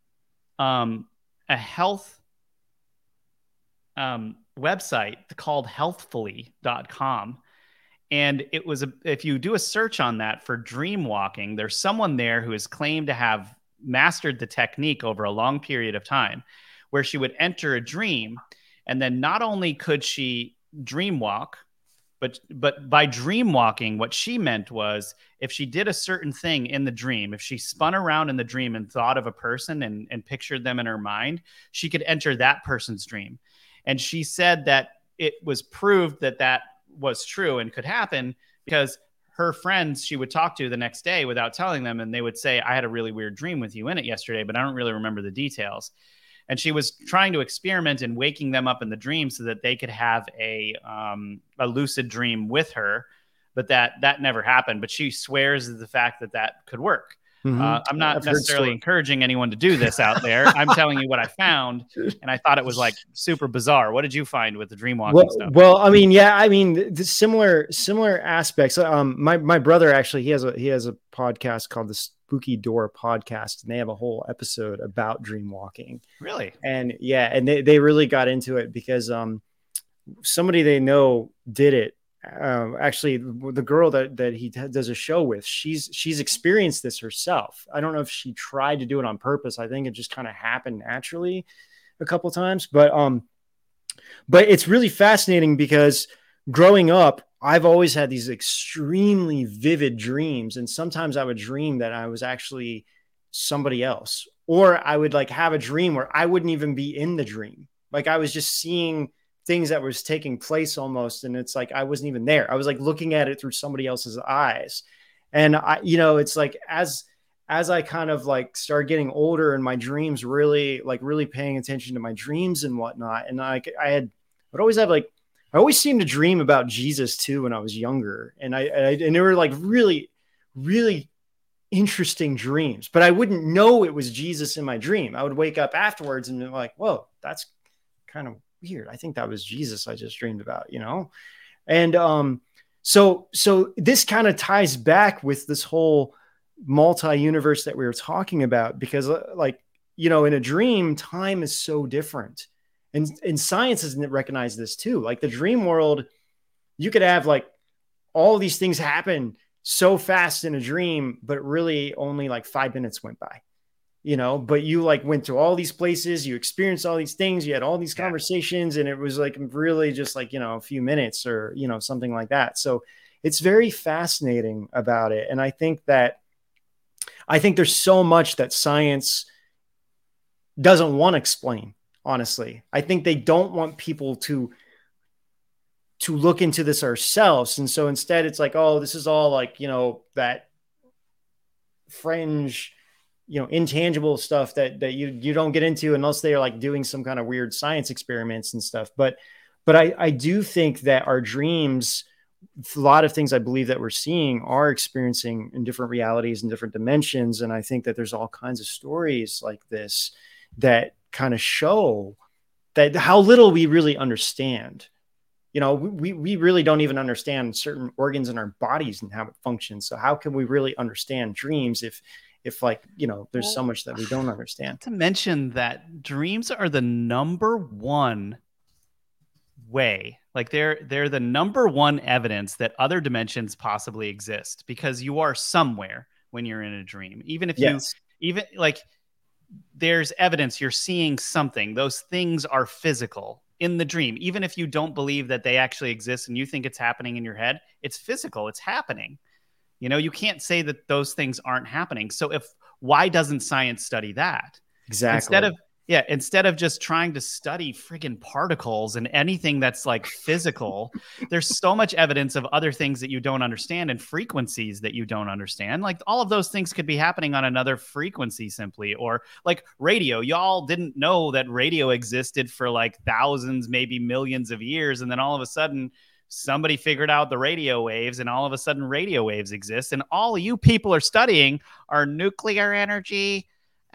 website called healthfully.com. And it was, if you do a search on that for dream walking, there's someone there who has claimed to have mastered the technique over a long period of time, where she would enter a dream. And then not only could she dream walk, but by dream walking, what she meant was if she did a certain thing in the dream, if she spun around in the dream and thought of a person and pictured them in her mind, she could enter that person's dream. And she said that it was proved that that was true and could happen because her friends she would talk to the next day without telling them, and they would say, I had a really weird dream with you in it yesterday, but I don't really remember the details. And she was trying to experiment in waking them up in the dream so that they could have a lucid dream with her, but that never happened. But she swears at the fact that could work. I'm not necessarily encouraging anyone to do this out there. I'm telling you what I found, and I thought it was like super bizarre. What did you find with the dream walking stuff? Well, I mean, the similar aspects. My brother actually he has a podcast called the Spooky Door Podcast, and they have a whole episode about dream walking. Really? And yeah, and they really got into it because somebody they know did it. Actually, the girl that he does a show with, she's experienced this herself. I don't know if she tried to do it on purpose. I think it just kind of happened naturally a couple times, but it's really fascinating because growing up, I've always had these extremely vivid dreams, and sometimes I would dream that I was actually somebody else, or I would like have a dream where I wouldn't even be in the dream. Like I was just seeing things that was taking place almost. And it's like, I wasn't even there. I was like looking at it through somebody else's eyes. And it's like, as I kind of like started getting older and my dreams really paying attention to my dreams and whatnot. And I always seemed to dream about Jesus too, when I was younger. And and they were like really, really interesting dreams, but I wouldn't know it was Jesus in my dream. I would wake up afterwards and be like, whoa, that's kind of weird. I think that was Jesus I just dreamed about, And so this kind of ties back with this whole multi-universe that we were talking about, because like, you know, in a dream, time is so different. And science has recognized this too. Like the dream world, you could have like all these things happen so fast in a dream, but really only like 5 minutes went by, you know, but you like went to all these places, you experienced all these things, you had all these conversations, and it was like really just like, you know, a few minutes or, you know, something like that. So it's very fascinating about it. And I think there's so much that science doesn't want to explain. Honestly, I think they don't want people to look into this ourselves. And so instead it's like, oh, this is all like, you know, that fringe, you know, intangible stuff that you don't get into unless they are like doing some kind of weird science experiments and stuff. But I do think that our dreams, a lot of things I believe that we're seeing are experiencing in different realities and different dimensions. And I think that there's all kinds of stories like this that kind of show that how little we really understand. You know, we really don't even understand certain organs in our bodies and how it functions. So how can we really understand dreams if like, you know, there's so much that we don't understand? Not to mention that dreams are the number one way, like they're the number one evidence that other dimensions possibly exist, because you are somewhere when you're in a dream. Even if you even like, there's evidence you're seeing something. Those things are physical in the dream. Even if you don't believe that they actually exist and you think it's happening in your head, it's physical. It's happening. You know, you can't say that those things aren't happening. So why doesn't science study that? Exactly. Instead of just trying to study friggin' particles and anything that's like physical, there's so much evidence of other things that you don't understand and frequencies that you don't understand. Like all of those things could be happening on another frequency simply, or like radio. Y'all didn't know that radio existed for like thousands, maybe millions of years. And then all of a sudden somebody figured out the radio waves, and all of a sudden radio waves exist. And all you people are studying are nuclear energy,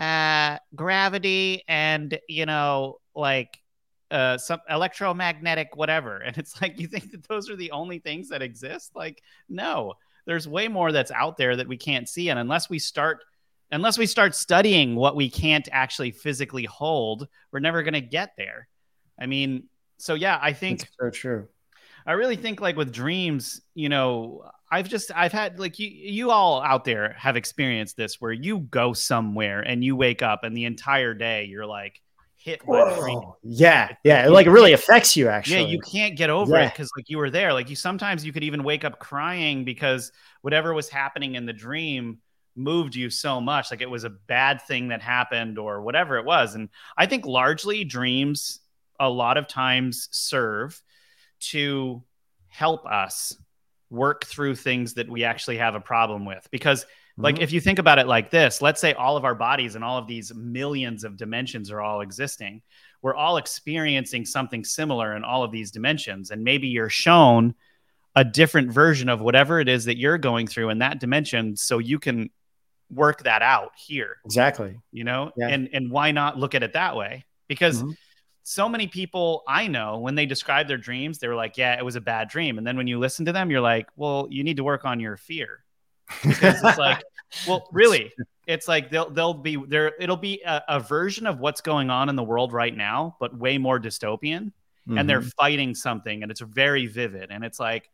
gravity, and, you know, like some electromagnetic whatever. And it's like, you think that those are the only things that exist? Like, no, there's way more that's out there that we can't see. And unless we start studying what we can't actually physically hold, we're never going to get there. I mean, so yeah, I think that's so true. I really think like with dreams, you know, I've had like you all out there have experienced this, where you go somewhere and you wake up and the entire day you're like hit by the dream. Yeah. It like really affects you actually. Yeah, you can't get over it because like you were there. Like sometimes you could even wake up crying because whatever was happening in the dream moved you so much. Like it was a bad thing that happened or whatever it was. And I think largely dreams a lot of times serve to help us work through things that we actually have a problem with. Because like, if you think about it like this, let's say all of our bodies and all of these millions of dimensions are all existing. We're all experiencing something similar in all of these dimensions. And maybe you're shown a different version of whatever it is that you're going through in that dimension, so you can work that out here. Exactly. You know, and why not look at it that way? Because so many people I know, when they describe their dreams, they were like, yeah, it was a bad dream. And then when you listen to them, you're like, well, you need to work on your fear. Because it's like, well, really, it's like it'll be a version of what's going on in the world right now, but way more dystopian. And they're fighting something, and it's very vivid. And it's like,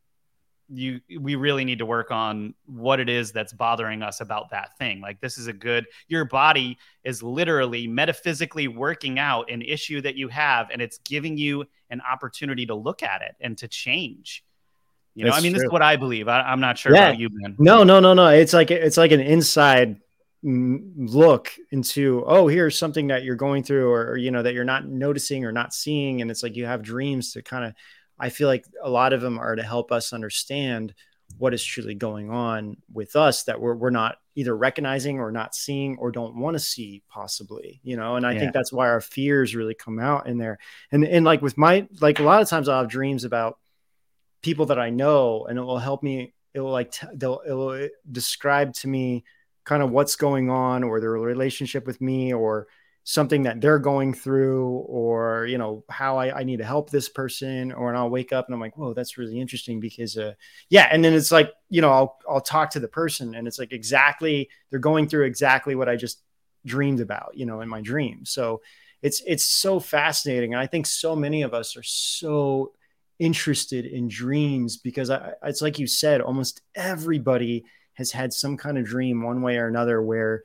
we really need to work on what it is that's bothering us about that thing. Like, this is your body is literally metaphysically working out an issue that you have, and it's giving you an opportunity to look at it and to change. You know, I mean, this is what I believe. I'm not sure about you, Ben. No. It's like an inside look into, oh, here's something that you're going through, or, you know, that you're not noticing or not seeing. And it's like, you have dreams to kind of, I feel like a lot of them are to help us understand what is truly going on with us that we're not either recognizing or not seeing or don't want to see possibly, you know? And I think that's why our fears really come out in there. And like with a lot of times I'll have dreams about people that I know, and it will help me. It will describe to me kind of what's going on, or their relationship with me, or something that they're going through, or, you know, how I need to help this person, or, and I'll wake up and I'm like, whoa, that's really interesting because, yeah. And then it's like, you know, I'll talk to the person and it's like, exactly, they're going through exactly what I just dreamed about, you know, in my dream. So it's so fascinating. And I think so many of us are so interested in dreams because it's like you said, almost everybody has had some kind of dream one way or another where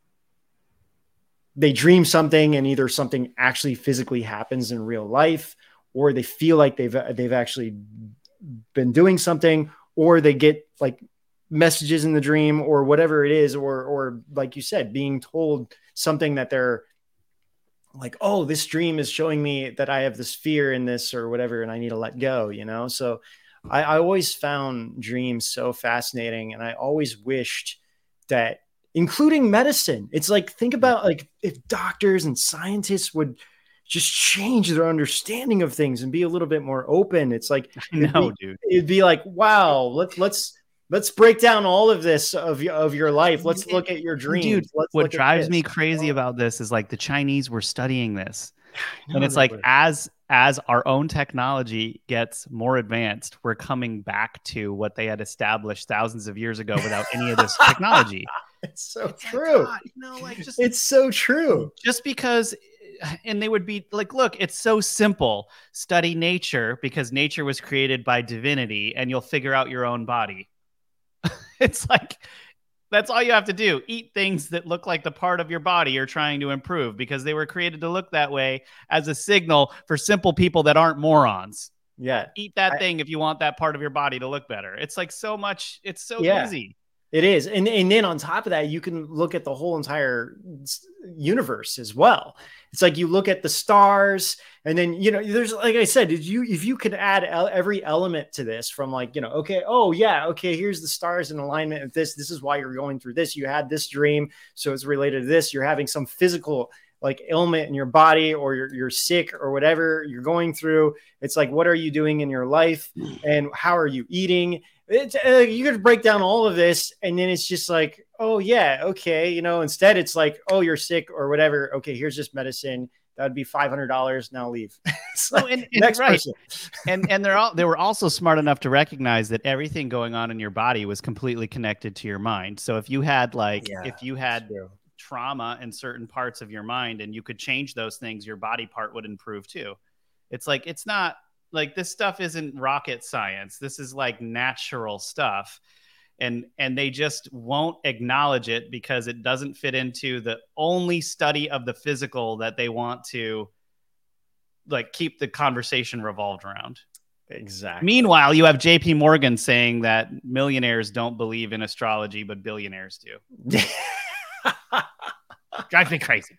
they dream something and either something actually physically happens in real life, or they feel like they've actually been doing something, or they get like messages in the dream or whatever it is, or like you said, being told something that they're like, oh, this dream is showing me that I have this fear in this or whatever, and I need to let go, you know? So I always found dreams so fascinating. And I always wished that, including medicine, it's like, think about like if doctors and scientists would just change their understanding of things and be a little bit more open. It's like, dude, it'd be like, wow, let's break down all of this of your life. Let's look at your dreams. Dude, what drives me crazy about this is like the Chinese were studying this. And it's like, as our own technology gets more advanced, we're coming back to what they had established thousands of years ago without any of this technology. It's so true. Like, you know, like just, it's so true. Just because, and they would be like, look, it's so simple. Study nature because nature was created by divinity and you'll figure out your own body. It's like, that's all you have to do. Eat things that look like the part of your body you're trying to improve because they were created to look that way as a signal for simple people that aren't morons. Yeah. Eat that thing if you want that part of your body to look better. It's like so much. It's so easy. It is. And then on top of that, you can look at the whole entire universe as well. It's like you look at the stars and then, you know, there's, like I said, if you could add every element to this from like, you know, okay, oh yeah, okay, here's the stars in alignment with this. This is why you're going through this. You had this dream, so it's related to this. You're having some physical like ailment in your body, or you're sick or whatever you're going through. It's like, what are you doing in your life and how are you eating? You could break down all of this and then it's just like, oh yeah, okay, you know, instead it's like, oh, you're sick or whatever, okay, here's just medicine, that would be $500, now leave. Like, next person. and they were also smart enough to recognize that everything going on in your body was completely connected to your mind. So if you had trauma in certain parts of your mind and you could change those things, your body part would improve too. It's like, it's not like, this stuff isn't rocket science. This is like natural stuff. And they just won't acknowledge it because it doesn't fit into the only study of the physical that they want to like keep the conversation revolved around. Exactly. Meanwhile, you have JP Morgan saying that millionaires don't believe in astrology, but billionaires do. Drives me crazy.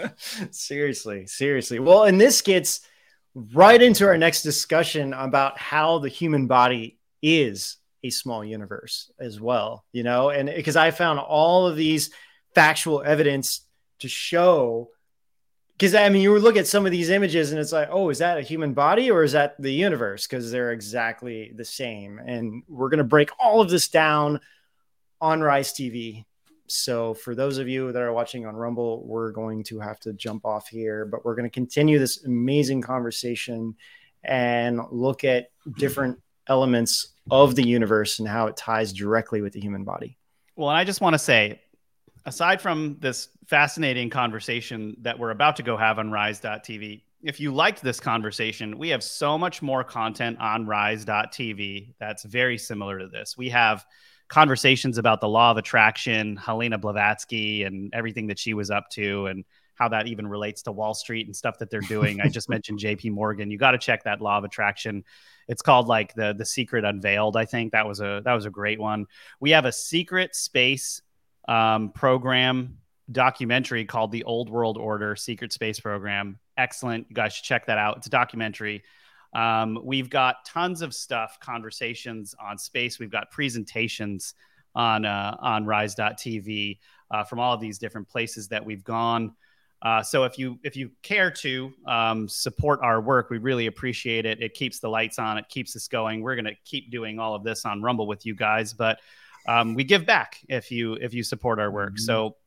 Seriously. Well, and this gets right into our next discussion about how the human body is a small universe as well, you know, and because I found all of these factual evidence to show, because I mean, you would look at some of these images and it's like, oh, is that a human body or is that the universe? Because they're exactly the same. And we're going to break all of this down on Rise TV. So for those of you that are watching on Rumble, we're going to have to jump off here, but we're going to continue this amazing conversation and look at different elements of the universe and how it ties directly with the human body. Well, and I just want to say, aside from this fascinating conversation that we're about to go have on Rise.tv, if you liked this conversation, we have so much more content on Rise.tv that's very similar to this. We have conversations about the law of attraction, Helena Blavatsky and everything that she was up to and how that even relates to Wall Street and stuff that they're doing. I just mentioned JP Morgan. You got to check that law of attraction. It's called like the Secret Unveiled. I think that was a great one. We have a secret space program documentary called The Old World Order Secret Space Program. Excellent. You guys should check that out. It's a documentary. We've got tons of stuff, conversations on space. We've got presentations on Rise.tv from all of these different places that we've gone. So if you care to support our work, we really appreciate it. It keeps the lights on. It keeps us going. We're going to keep doing all of this on Rumble with you guys, but we give back if you support our work. Mm-hmm. So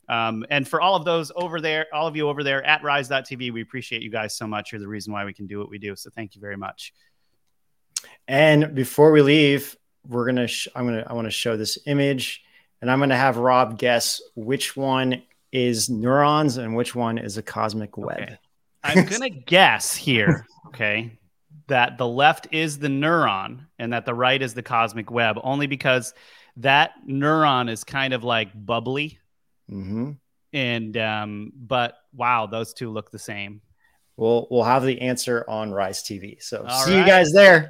And for all of those over there, all of you over there at rise.tv, we appreciate you guys so much. You're the reason why we can do what we do. So thank you very much. And before we leave, I want to show this image, and I'm going to have Rob guess which one is neurons and which one is a cosmic web. Okay. I'm going to guess here, okay, that the left is the neuron and that the right is the cosmic web, only because that neuron is kind of like bubbly. Mm-hmm. And but wow, those two look the same. We'll have the answer on Rise TV. So All see right. you guys there.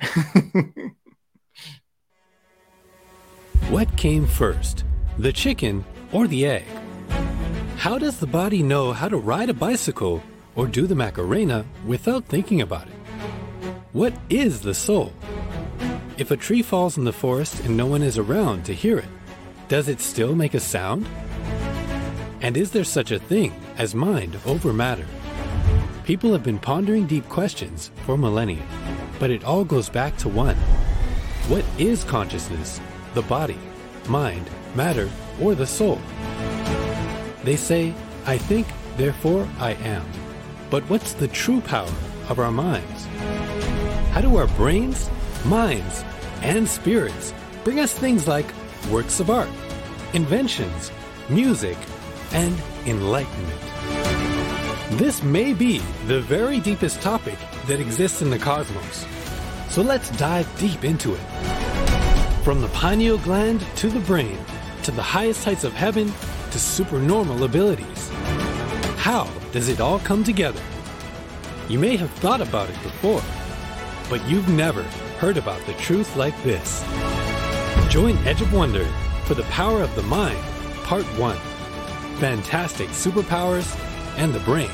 What came first, the chicken or the egg? How does the body know how to ride a bicycle or do the Macarena without thinking about it? What is the soul? If a tree falls in the forest and no one is around to hear it, does it still make a sound? And is there such a thing as mind over matter? People have been pondering deep questions for millennia, but it all goes back to one. What is consciousness, the body, mind, matter, or the soul? They say, I think, therefore I am. But what's the true power of our minds? How do our brains, minds, and spirits bring us things like works of art, inventions, music, and enlightenment? This may be the very deepest topic that exists in the cosmos. So let's dive deep into it. From the pineal gland to the brain, to the highest heights of heaven, to supernormal abilities. How does it all come together? You may have thought about it before, but you've never heard about the truth like this. Join Edge of Wonder for The Power of the Mind, Part 1. Fantastic superpowers and the brain.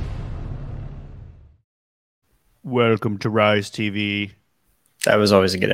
Welcome to Rise TV. That was always a good